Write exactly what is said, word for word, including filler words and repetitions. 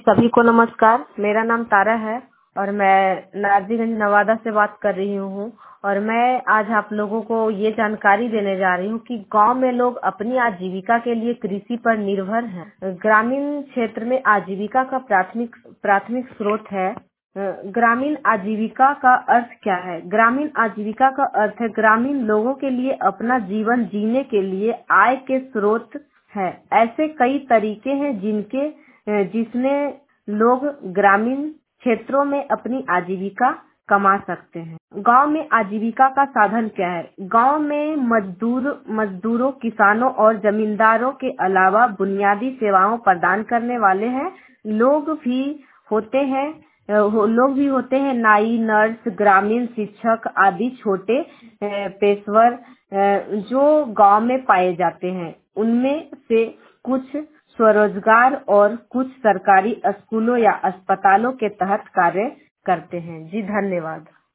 सभी को नमस्कार। मेरा नाम तारा है और मैं नारजीगंज नवादा से बात कर रही हूँ और मैं आज आप लोगों को ये जानकारी देने जा रही हूँ कि गांव में लोग अपनी आजीविका के लिए कृषि पर निर्भर हैं। ग्रामीण क्षेत्र में आजीविका का प्राथमिक प्राथमिक स्रोत है। ग्रामीण आजीविका का अर्थ क्या है? ग्रामीण आजीविका का अर्थ है ग्रामीण लोगों के लिए अपना जीवन जीने के लिए आय के स्रोत है। ऐसे कई तरीके हैं जिनके जिसमें लोग ग्रामीण क्षेत्रों में अपनी आजीविका कमा सकते हैं। गांव में आजीविका का साधन क्या है? गांव में मजदूर मजदूरों, किसानों और जमींदारों के अलावा बुनियादी सेवाओं प्रदान करने वाले हैं लोग भी होते हैं लोग भी होते हैं नाई, नर्स, ग्रामीण शिक्षक आदि छोटे पेशेवर जो गांव में पाए जाते हैं। उनमें से कुछ स्वरोजगार और कुछ सरकारी स्कूलों या अस्पतालों के तहत कार्य करते हैं। जी धन्यवाद।